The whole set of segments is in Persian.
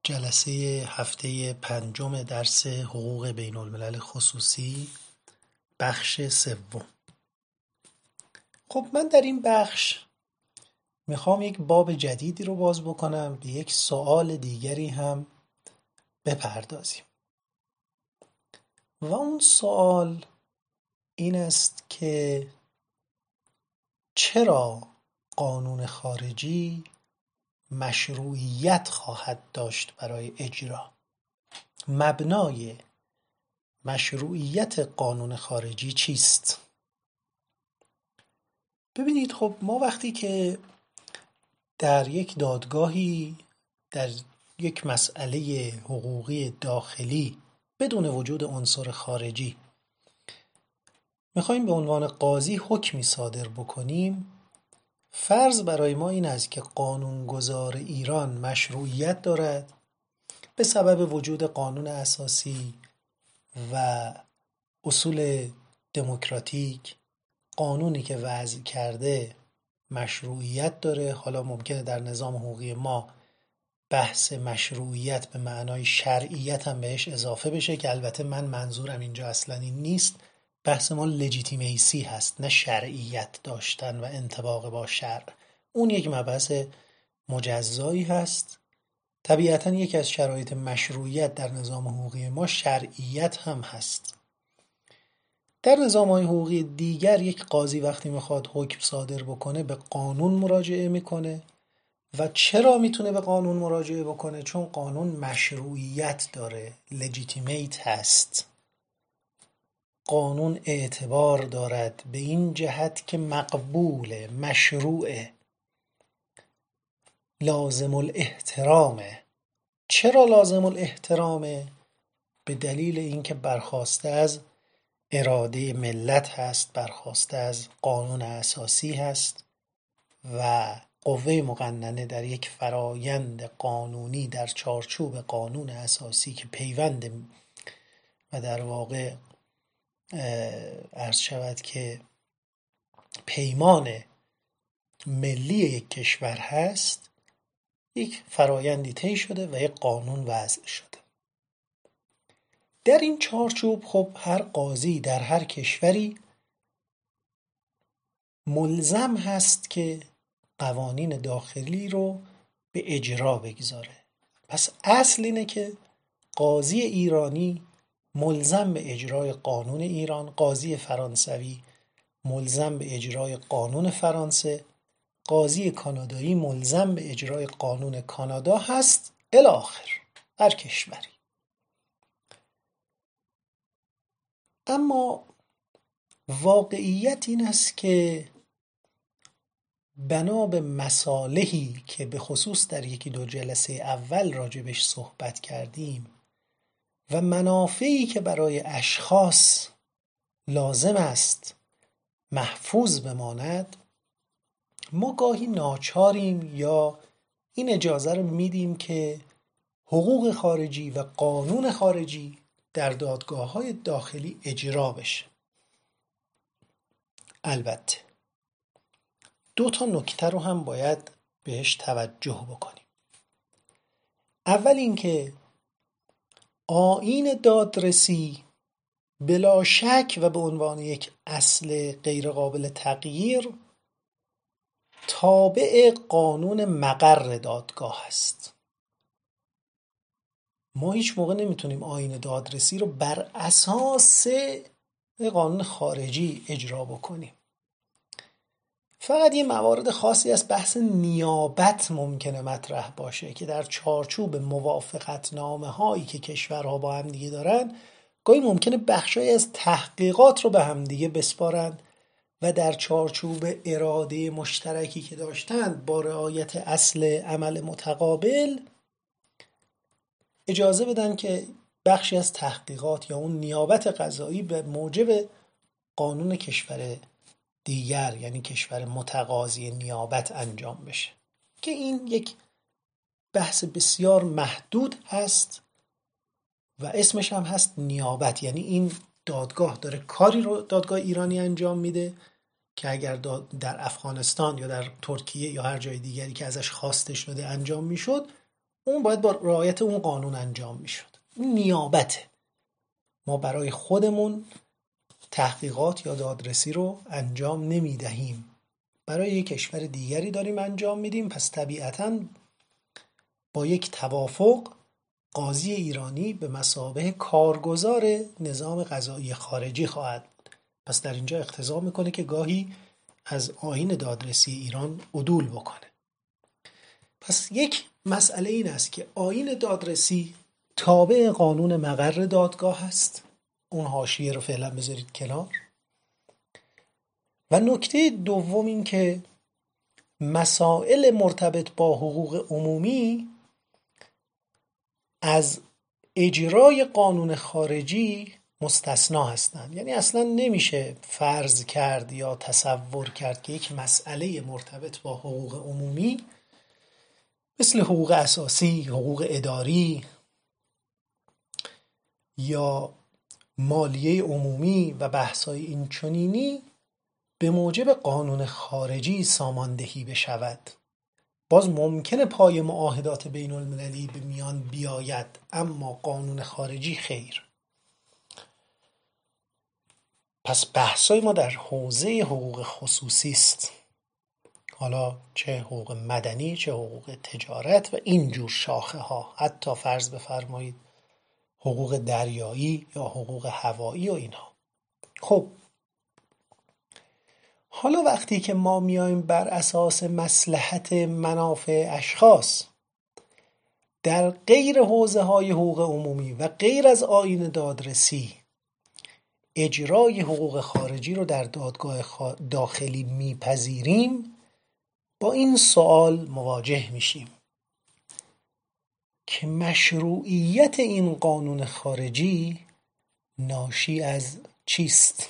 جلسه هفته پنجم درس حقوق بین الملل خصوصی بخش سوم. خب من در این بخش میخوام یک باب جدیدی رو باز بکنم، به یک سوال دیگری هم بپردازیم و اون سوال این است که چرا قانون خارجی مشروعیت خواهد داشت برای اجرا؟ مبنای مشروعیت قانون خارجی چیست؟ ببینید، خب ما وقتی که در یک دادگاهی در یک مسئله حقوقی داخلی بدون وجود عنصر خارجی میخوایم به عنوان قاضی حکمی صادر بکنیم، فرض برای ما این است که قانونگذار ایران مشروعیت دارد به سبب وجود قانون اساسی و اصول دموکراتیک. قانونی که وضع کرده مشروعیت داره. حالا ممکنه در نظام حقوقی ما بحث مشروعیت به معنای شرعیت هم بهش اضافه بشه که البته من منظورم اینجا اصلا این نیست. بحث ما لجیتیمیسی هست، نه شرعیت داشتن و انطباق با شرع. اون یک مبحث مجزایی هست. طبیعتاً یکی از شرایط مشروعیت در نظام حقوقی ما شرعیت هم هست. در نظام‌های حقوقی دیگر یک قاضی وقتی میخواد حکم صادر بکنه به قانون مراجعه میکنه. و چرا میتونه به قانون مراجعه بکنه؟ چون قانون مشروعیت داره، لجیتیمیت هست. قانون اعتبار دارد به این جهت که مقبوله، مشروعه، لازم الاحترامه. چرا لازم الاحترامه؟ به دلیل اینکه برخواسته از اراده ملت هست، برخواسته از قانون اساسی هست و قوه مقننه در یک فرایند قانونی در چارچوب قانون اساسی که پیوند و در واقع عرض شود که پیمان ملی یک کشور هست، یک فرایندی طی شده و یک قانون وضع شده. در این چارچوب خب هر قاضی در هر کشوری ملزم هست که قوانین داخلی رو به اجرا بگذاره. پس اصل اینه که قاضی ایرانی ملزم به اجرای قانون ایران، قاضی فرانسوی ملزم به اجرای قانون فرانسه، قاضی کانادایی ملزم به اجرای قانون کانادا هست الی آخر هر کشوری. اما واقعیت این است که بنا به مصالحی که به خصوص در یکی دو جلسه اول راجبش صحبت کردیم و منافعی که برای اشخاص لازم است محفوظ بماند، ما گاهی ناچاریم یا این اجازه رو میدیم که حقوق خارجی و قانون خارجی در دادگاه‌های داخلی اجرا بشه. البته دو تا نکته رو هم باید بهش توجه بکنیم. اول اینکه آیین دادرسی بلا شک و به عنوان یک اصل غیر قابل تغییر تابع قانون مقر دادگاه است. ما هیچ موقع نمیتونیم آیین دادرسی رو بر اساس قانون خارجی اجرا بکنیم. فقط یه موارد خاصی از بحث نیابت ممکنه مطرح باشه که در چارچوب موافقتنامه هایی که کشورها با هم دیگه دارن گاهی ممکنه بخشایی از تحقیقات رو به هم دیگه بسپارن و در چارچوب اراده مشترکی که داشتن با رعایت اصل عمل متقابل اجازه بدن که بخشی از تحقیقات یا اون نیابت قضایی به موجب قانون کشور دیگر، یعنی کشور متقاضی نیابت، انجام بشه، که این یک بحث بسیار محدود هست و اسمش هم هست نیابت. یعنی این دادگاه داره کاری رو، دادگاه ایرانی انجام میده که اگر در افغانستان یا در ترکیه یا هر جای دیگری که ازش خواسته شده انجام میشد، اون باید با رعایت اون قانون انجام میشد. این نیابته. ما برای خودمون تحقیقات یا دادرسی رو انجام نمیدهیم، برای یک کشور دیگری داریم انجام میدیم. پس طبیعتاً با یک توافق قاضی ایرانی به مثابه کارگزار نظام قضایی خارجی خواهد بود. پس در اینجا اقتضا میکنه که گاهی از آیین دادرسی ایران عدول بکنه. پس یک مسئله این است که آیین دادرسی تابع قانون مقر دادگاه است. اون حاشیه رو فعلا بذارید کنار. و نکته دوم این که مسائل مرتبط با حقوق عمومی از اجرای قانون خارجی مستثنا هستند. یعنی اصلا نمیشه فرض کرد یا تصور کرد که یک مسئله مرتبط با حقوق عمومی مثل حقوق اساسی، حقوق اداری یا مالیه عمومی و بحث‌های اینچنینی به موجب قانون خارجی ساماندهی بشود. باز ممکنه پای معاهدات بین المللی به میان بیاید، اما قانون خارجی خیر. پس بحثای ما در حوزه حقوق خصوصی است، حالا چه حقوق مدنی، چه حقوق تجارت و اینجور شاخه ها، حتی فرض بفرمایید حقوق دریایی یا حقوق هوایی و اینها. خب حالا وقتی که ما میایم بر اساس مصلحت منافع اشخاص در غیر حوزه های حقوق عمومی و غیر از آیین دادرسی اجرای حقوق خارجی رو در دادگاه داخلی میپذیریم، با این سوال مواجه میشیم که مشروعیت این قانون خارجی ناشی از چیست؟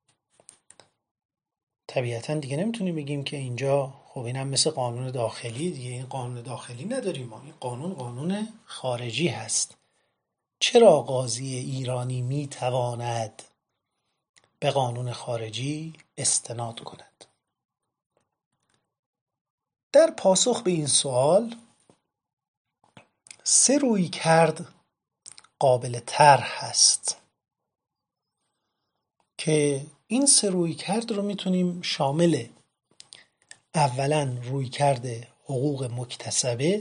طبیعتا دیگه نمیتونیم بگیم که اینجا خب اینم مثل قانون داخلی دیگه، این قانون داخلی نداریم ما، این قانون خارجی هست. چرا قاضی ایرانی میتواند به قانون خارجی استناد کند؟ در پاسخ به این سوال 3 رویکرد قابل طرح هست که این 3 رویکرد رو میتونیم شامل اولا رویکرد حقوق مکتسبه،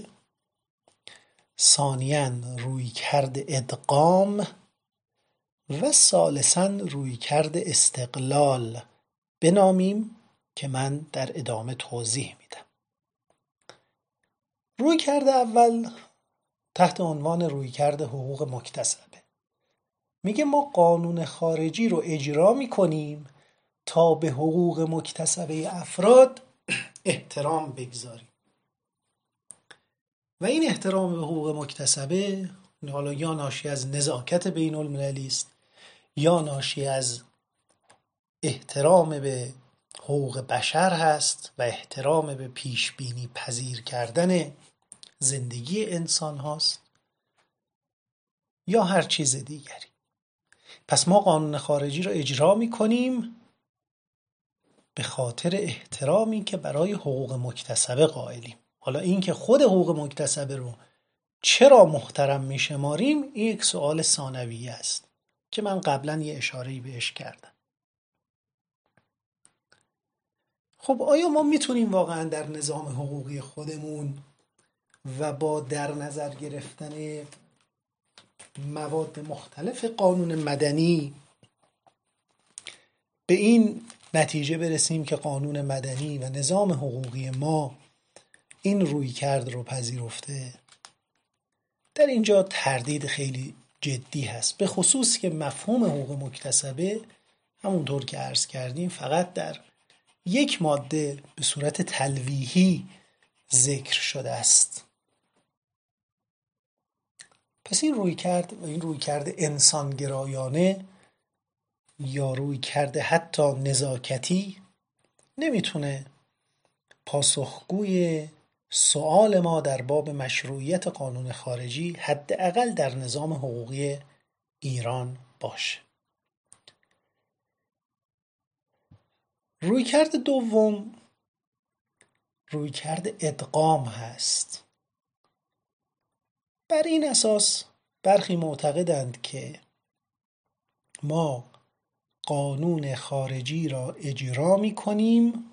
ثانیاً رویکرد ادغام و ثالثاً رویکرد استقلال بنامیم که من در ادامه توضیح میدم. رویکرد اول تحت عنوان رویکرد حقوق مکتسبه میگه ما قانون خارجی رو اجرا میکنیم تا به حقوق مکتسبه افراد احترام بگذاریم و این احترام به حقوق مکتسبه حالا یا ناشی از نزاکت بین المللی است یا ناشی از احترام به حقوق بشر هست و احترام به پیش بینی پذیر کردن زندگی انسان هاست یا هر چیز دیگری. پس ما قانون خارجی رو اجرا میکنیم به خاطر احترامی که برای حقوق مکتسبه قائلیم. حالا این که خود حقوق مکتسبه رو چرا محترم میشماریم، این یک سوال ثانویه است که من قبلا یه اشاره‌ای بهش کردم. خب آیا ما میتونیم واقعا در نظام حقوقی خودمون و با در نظر گرفتن مواد مختلف قانون مدنی به این نتیجه برسیم که قانون مدنی و نظام حقوقی ما این رویکرد رو پذیرفته؟ در اینجا تردید خیلی جدی هست، به خصوص که مفهوم حقوق مکتسبه همونطور که عرض کردیم فقط در یک ماده به صورت تلویحی ذکر شده است. پس این رویکرد انسانگرایانه یا رویکرد حتی نزاکتی نمیتونه پاسخگوی سؤال ما در باب مشروعیت قانون خارجی حداقل در نظام حقوقی ایران باشه. رویکرد دوم رویکرد ادغام هست. بر این اساس برخی معتقدند که ما قانون خارجی را اجرا می کنیم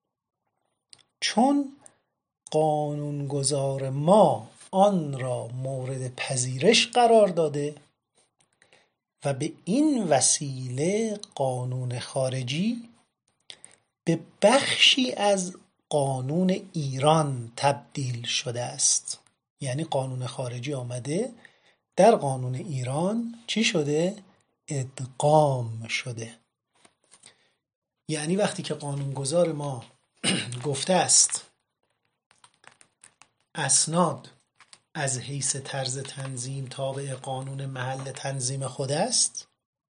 چون قانونگذار ما آن را مورد پذیرش قرار داده و به این وسیله قانون خارجی به بخشی از قانون ایران تبدیل شده است. یعنی قانون خارجی آمده در قانون ایران چی شده؟ ادغام شده. یعنی وقتی که قانونگذار ما گفته است اسناد از حیث طرز تنظیم تابع قانون محل تنظیم خود است،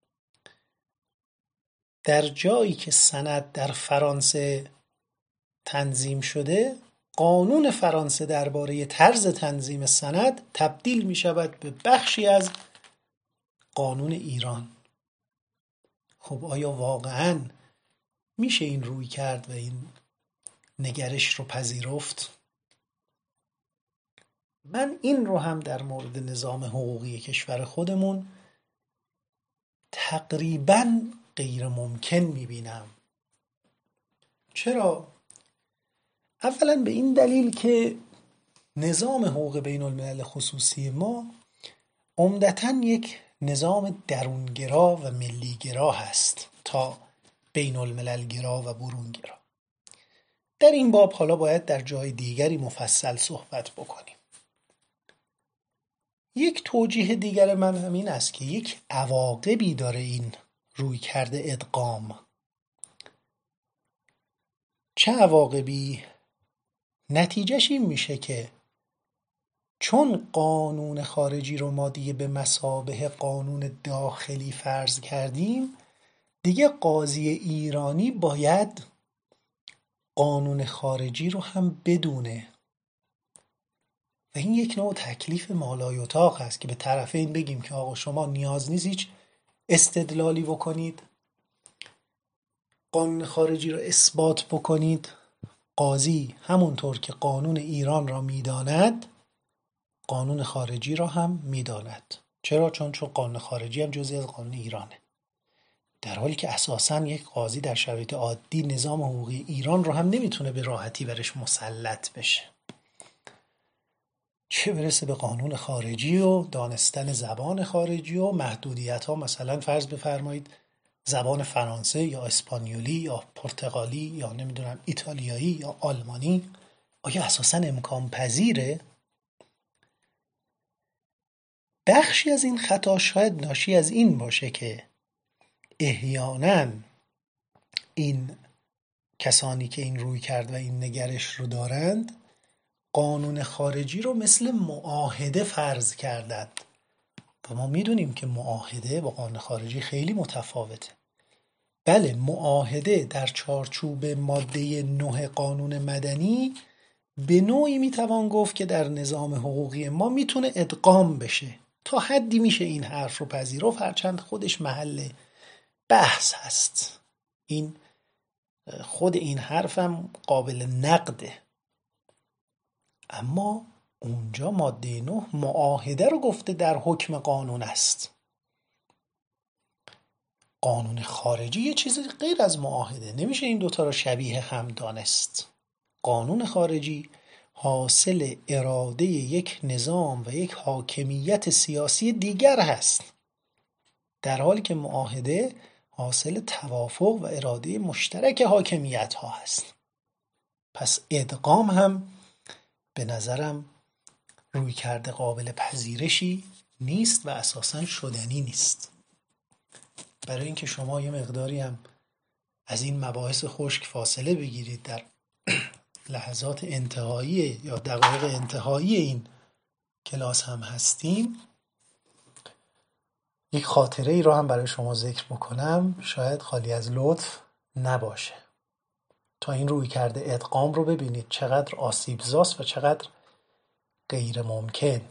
در جایی که سند در فرانسه تنظیم شده، قانون فرانسه درباره طرز تنظیم سند تبدیل می شود به بخشی از قانون ایران. خب آیا واقعاً میشه این روی کرد و این نگرش رو پذیرفت؟ من این رو هم در مورد نظام حقوقی کشور خودمون تقریباً غیر ممکن میبینم. چرا؟ اولا به این دلیل که نظام حقوق بین الملل خصوصی ما عمدتاً یک نظام درونگرا و ملیگرا هست تا بین الملل گرا و برونگرا. در این باب حالا باید در جای دیگری مفصل صحبت بکنیم. یک توجیه دیگر من همین است که یک عواقبی داره این روی کرده ادغام. چه عواقبی؟ نتیجهش این میشه که چون قانون خارجی رو ما دیگه به مثابه قانون داخلی فرض کردیم، دیگه قاضی ایرانی باید قانون خارجی رو هم بدونه و این یک نوع تکلیف مالایاتاق هست که به طرفین بگیم که آقا شما نیاز نیست هیچ استدلالی بکنید، قانون خارجی رو اثبات بکنید. قاضی همونطور که قانون ایران را میداند قانون خارجی را هم میداند. چرا؟ چون قانون خارجی هم جزئی از قانون ایرانه. در حالی که اساساً یک قاضی در شرایط عادی نظام حقوقی ایران رو هم نمیتونه به راحتی برش مسلط بشه، چه برسه به قانون خارجی و دانستن زبان خارجی و محدودیت ها. مثلا فرض بفرمایید زبان فرانسه یا اسپانیولی یا پرتغالی یا نمیدونم ایتالیایی یا آلمانی آیا اساساً امکان پذیره؟ بخشی از این خطا شاید ناشی از این باشه که احیانا این کسانی که این روی کرد و این نگرش رو دارند قانون خارجی رو مثل معاهده فرض کردند و ما میدونیم که معاهده با قانون خارجی خیلی متفاوته. بله، معاهده در چارچوب ماده 9 قانون مدنی به نوعی میتوان گفت که در نظام حقوقی ما میتونه ادغام بشه. تا حدی میشه این حرف رو پذیرفت، هرچند خودش محل بحث هست. خود این حرفم قابل نقده، اما اونجا ماده 9 معاهده رو گفته در حکم قانون است. قانون خارجی یه چیز غیر از معاهده، نمیشه این دوتا رو شبیه هم دانست. قانون خارجی حاصل اراده یک نظام و یک حاکمیت سیاسی دیگر هست، در حالی که معاهده حاصل توافق و اراده مشترک حاکمیت ها هست. پس ادغام هم به نظرم روی کرده قابل پذیرشی نیست و اساساً شدنی نیست. برای اینکه شما یه مقداری هم از این مباحث خشک فاصله بگیرید، در لحظات انتهایی یا دقایق انتهایی این کلاس هم هستیم، یک خاطره ای رو هم برای شما ذکر بکنم، شاید خالی از لطف نباشه. تا این روی کرده ادغام رو ببینید چقدر آسیبزاست و چقدر غیر ممکن.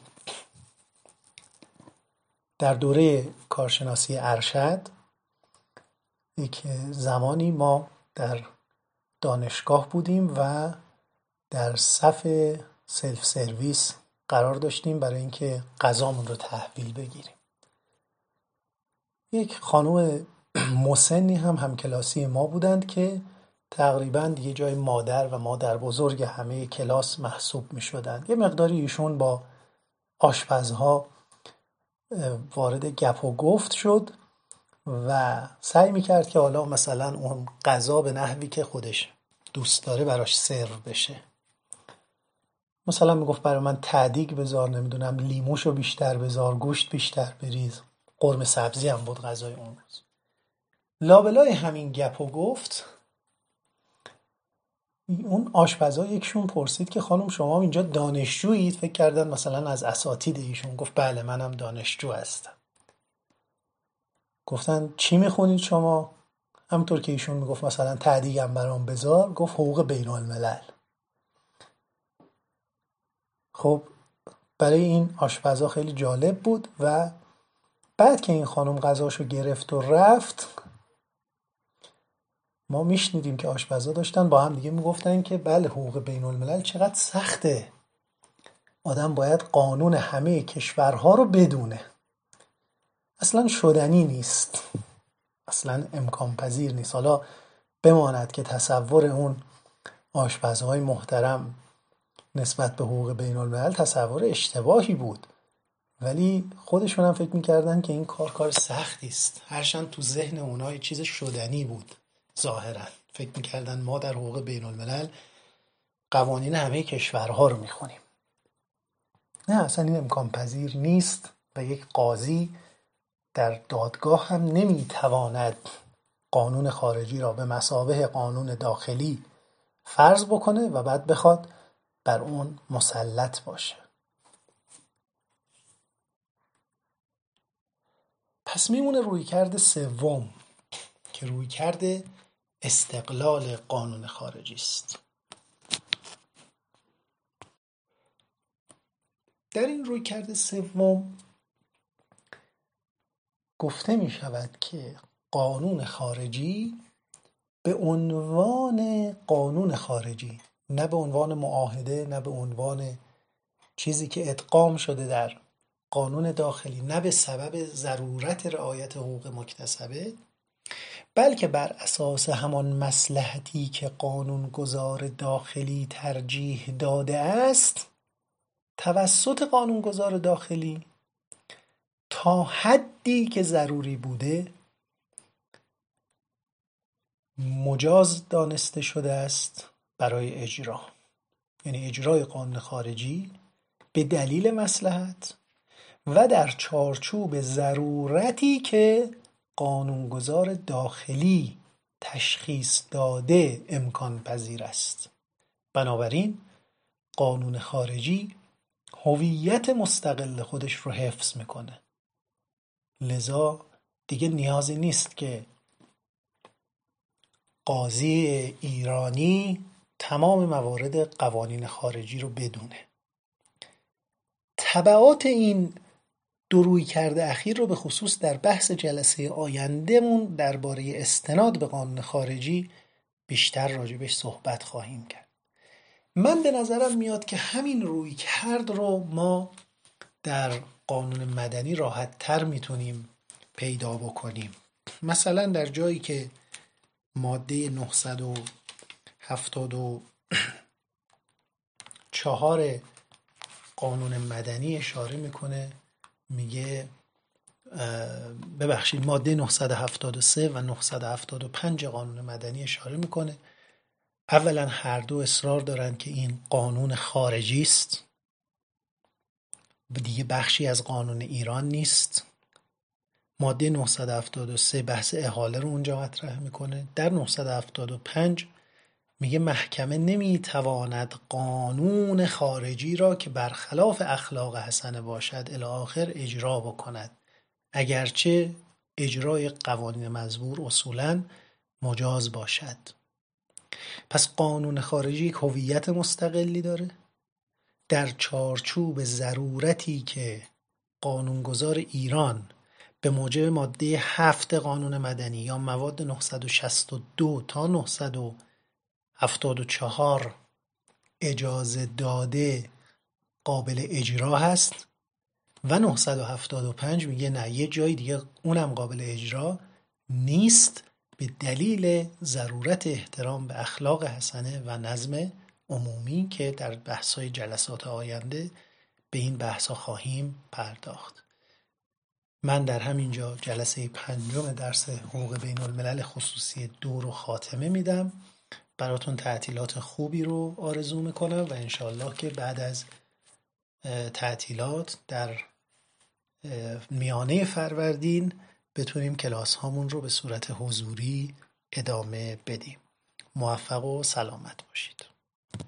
در دوره کارشناسی ارشد یک زمانی ما در دانشگاه بودیم و در صف سلف سرویس قرار داشتیم برای اینکه غذامون رو تحویل بگیریم. یک خانم مسنی هم همکلاسی ما بودند که تقریبا دیگه جای مادر و مادر بزرگ همه کلاس محسوب می شدند. یه مقداری ایشون با آشپزها وارد گپ و گفت شد و سعی می کرد که حالا مثلا اون غذا به نحوی که خودش دوست داره براش سرو بشه. مثلا میگفت برای من تدیگ بذار، نمیدونم لیموشو بیشتر بذار، گوشت بیشتر بریز. قرمه سبزی هم بود غذای اون روز. لابلای همین گپ و گفت اون آشپزها یکشون پرسید که خانم شما اینجا دانشجویید؟ فکر کردن مثلا از اساتید ایشون. گفت بله منم دانشجو هستم. گفتن چی میخونید شما؟ همونطور که ایشون میگفت مثلا تدیگم برام بذار، گفت حقوق بین الملل. خب برای این آشپزها خیلی جالب بود و بعد که این خانم غذاشو گرفت و رفت، ما میشنیدیم که آشپزها داشتن با هم دیگه میگفتن که بله حقوق بین الملل چقدر سخته، آدم باید قانون همه کشورها رو بدونه، اصلا شدنی نیست، اصلا امکان پذیر نیست. حالا بماند که تصور اون آشپزهای محترم نسبت به حقوق بین الملل تصور اشتباهی بود، ولی خودشون هم فکر میکردن که این کار سختی است. هرچند تو ذهن اونها یه چیز شدنی بود. ظاهرا فکر میکردن ما در حقوق بین الملل قوانین همه کشورها رو میخونیم. نه، اصلا این امکان پذیر نیست و یک قاضی در دادگاه هم نمیتواند قانون خارجی را به مثابه قانون داخلی فرض بکنه و بعد بخواد بر اون مسلط باشه. پس میمونه رویکرد سوم که رویکرد استقلال قانون خارجی است. در این رویکرد سوم گفته می شود که قانون خارجی به عنوان قانون خارجی، نه به عنوان معاهده، نه به عنوان چیزی که ادغام شده در قانون داخلی، نه به سبب ضرورت رعایت حقوق مکتسبه، بلکه بر اساس همان مصلحتی که قانونگذار داخلی ترجیح داده است، توسط قانونگذار داخلی تا حدی که ضروری بوده مجاز دانسته شده است برای اجرا. یعنی اجرای قانون خارجی به دلیل مصلحت و در چارچوب ضرورتی که قانونگذار داخلی تشخیص داده امکان پذیر است. بنابراین قانون خارجی هویت مستقل خودش رو حفظ میکنه. لذا دیگه نیازی نیست که قاضی ایرانی تمام موارد قوانین خارجی رو بدونه. تبعات این دو رویکرد اخیر رو به خصوص در بحث جلسه آیندهمون درباره استناد به قانون خارجی بیشتر راجبش صحبت خواهیم کرد. من به نظرم میاد که همین رویکرد رو ما در قانون مدنی راحت تر میتونیم پیدا بکنیم. مثلا در جایی که ماده 974 قانون مدنی اشاره میکنه، میگه ماده 973 و 975 قانون مدنی اشاره میکنه. اولا هر دو اصرار دارن که این قانون خارجی است و دیگه بخشی از قانون ایران نیست. ماده 973 بحث احاله رو اونجا مطرح میکنه. در 975 میگه محکمه نمیتواند قانون خارجی را که برخلاف اخلاق حسنه باشد الی آخر اجرا بکند، اگرچه اجرای قوانین مزبور اصولاً مجاز باشد. پس قانون خارجی یک هویت مستقلی داره در چارچوب ضرورتی که قانونگذار ایران به موجب ماده 7 قانون مدنی یا مواد 962 تا 974 اجازه داده قابل اجرا هست و 975 میگه نه، یه جای دیگه اونم قابل اجرا نیست به دلیل ضرورت احترام به اخلاق حسنه و نظم عمومی که در بحث‌های جلسات آینده به این بحث‌ها خواهیم پرداخت. من در همینجا جلسه 5 درس حقوق بین الملل خصوصی 2 رو خاتمه میدم. براتون تعطیلات خوبی رو آرزو میکنم و انشالله که بعد از تعطیلات در میانه فروردین بتونیم کلاس هامون رو به صورت حضوری ادامه بدیم. موفق و سلامت باشید.